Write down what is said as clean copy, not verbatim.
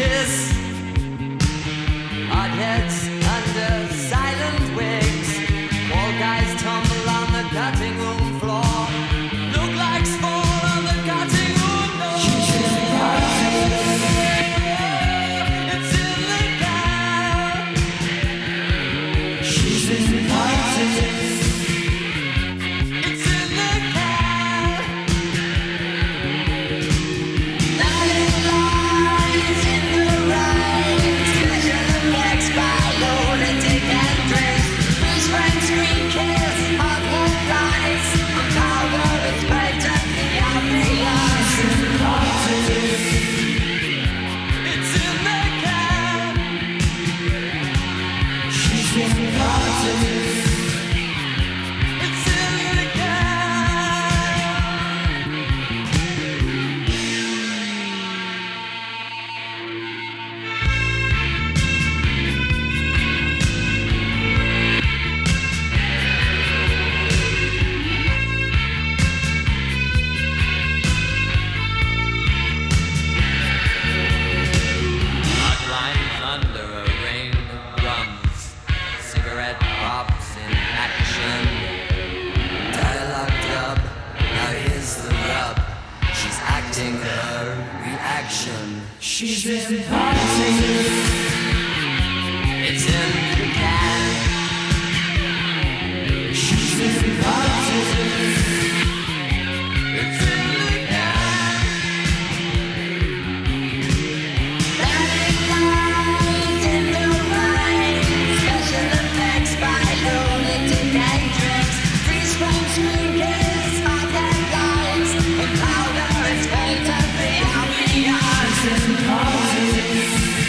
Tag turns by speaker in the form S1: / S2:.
S1: kiss. Odd heads under silent wigs. All guys tumble on the cutting room floor. Look like spawn on the cutting room door. It's in the car. She's in the politics. It's in the car. Nothing lies in the right. Special effects by lunatic and drinks. Whose friends screen kiss of the lights. On powder is painted the obvious. It's in the politics. It's in the car. She's in the politics. It's in the car. Outlines under a rain of drums. Cigarette pops in action. Dialogue dub, now here's the rub. She's acting her reaction. She's in politics. It's in the can. She's in politics. It's in the can. Static lines in the right. Special effects by lunatic and drinks. Freeze frame screen kiss of headlines. And powder is painted the obvious. It's in politics.